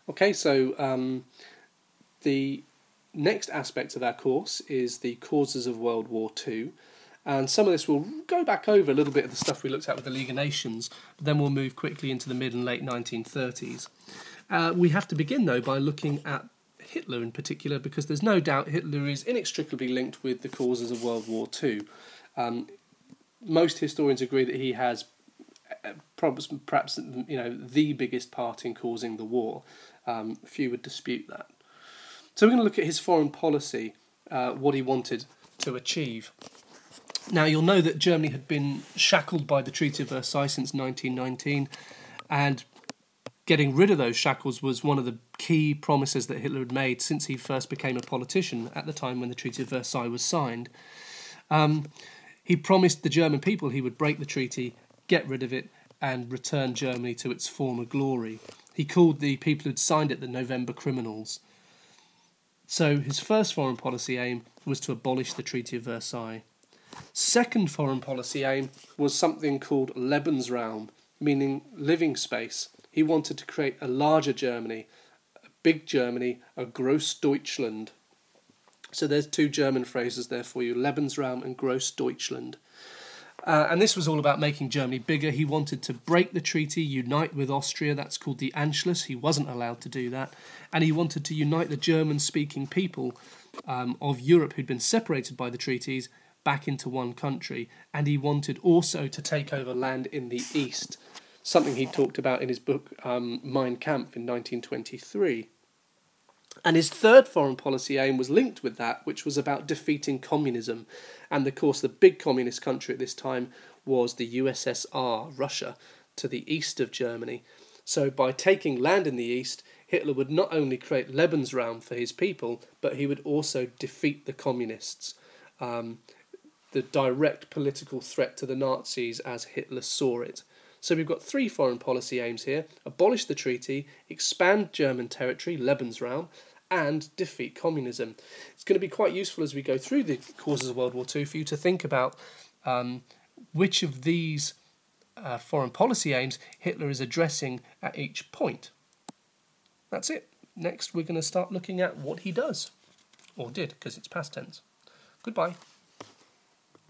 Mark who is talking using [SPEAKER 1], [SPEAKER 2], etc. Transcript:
[SPEAKER 1] Okay, so the next aspect of our course is the causes of World War II. And some of this will go back over a little bit of the stuff we looked at with the League of Nations, but then we'll move quickly into the mid and late 1930s. We have to begin, though, by looking at Hitler in particular, because there's no doubt Hitler is inextricably linked with the causes of World War II. Most historians agree that he has perhaps the biggest part in causing the war. Few would dispute that. So we're going to look at his foreign policy, what he wanted to achieve. Now, you'll know that Germany had been shackled by the Treaty of Versailles since 1919, and getting rid of those shackles was one of the key promises that Hitler had made since he first became a politician at the time when the Treaty of Versailles was signed. He promised the German people he would break the treaty, get rid of it, and return Germany to its former glory. He called the people who'd signed it the November criminals. So his first foreign policy aim was to abolish the Treaty of Versailles. Second foreign policy aim was something called Lebensraum, meaning living space. He wanted to create a larger Germany, a big Germany, a Großdeutschland. So there's two German phrases there for you, Lebensraum and Großdeutschland. And this was all about making Germany bigger. He wanted to break the treaty, unite with Austria. That's called the Anschluss. He wasn't allowed to do that. And he wanted to unite the German-speaking people of Europe who'd been separated by the treaties back into one country. And he wanted also to take over land in the east, something he talked about in his book Mein Kampf in 1923. And his third foreign policy aim was linked with that, which was about defeating communism. And of course, the big communist country at this time was the USSR, Russia, to the east of Germany. So by taking land in the east, Hitler would not only create Lebensraum for his people, but he would also defeat the communists, the direct political threat to the Nazis as Hitler saw it. So we've got three foreign policy aims here: abolish the treaty, expand German territory, Lebensraum, and defeat communism. It's going to be quite useful as we go through the causes of World War II for you to think about which of these foreign policy aims Hitler is addressing at each point. That's it. Next we're going to start looking at what he does, or did, because it's past tense. Goodbye.